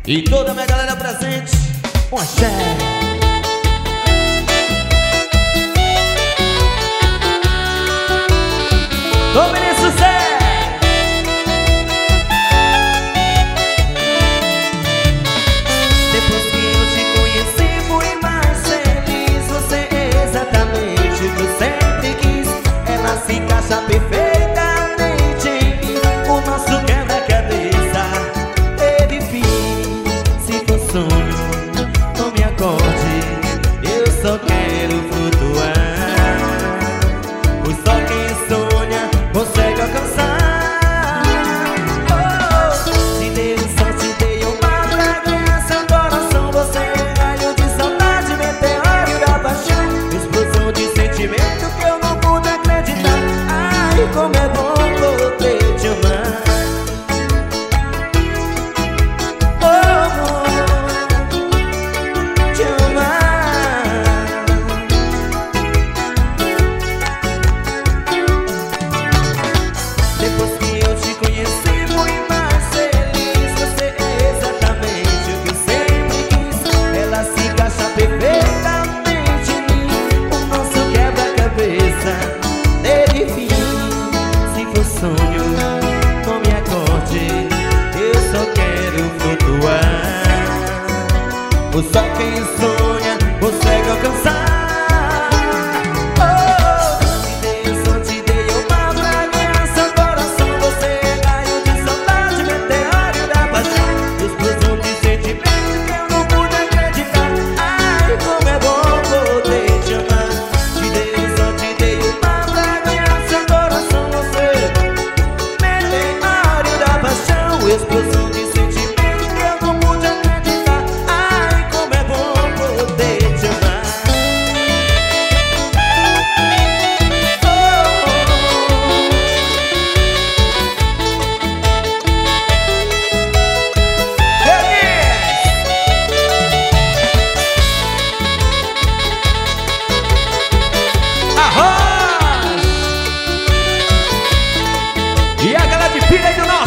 E toda a minha galera presente, um axé. Ô menino sucesso! Depois que eu te conheci fui mais feliz. Você é exatamente o que eu sempre quis. Ela se encaixa perfeitamente em mim. O nosso quebra-cabeça teve fim. Se for sonho, não me acorde. Eu só quero flutuar. Pois só quem sonha consegue alcançar. Oh, te dei só te dei uma fragrância. Coração, você é raio de saudade, meteoro da paixão, explosão de sentimento que eu não pude acreditar. Ai, como é bom poder te amar. Oh, amor, te amar. Depois que eu te conheci fui mais feliz. Você é exatamente o que eu sempre quis. Ela se encaixa perfeitamente em mim. O nosso quebra-cabeça teve fim. Se for sonho, não me acorde. Eu só quero flutuar. Pois só quem sonha consegue alcançar. Explosão de sentimento que eu não pude acreditar. Ai, como é bom poder te amar. Arroz! E a galera de Pilha do Norte.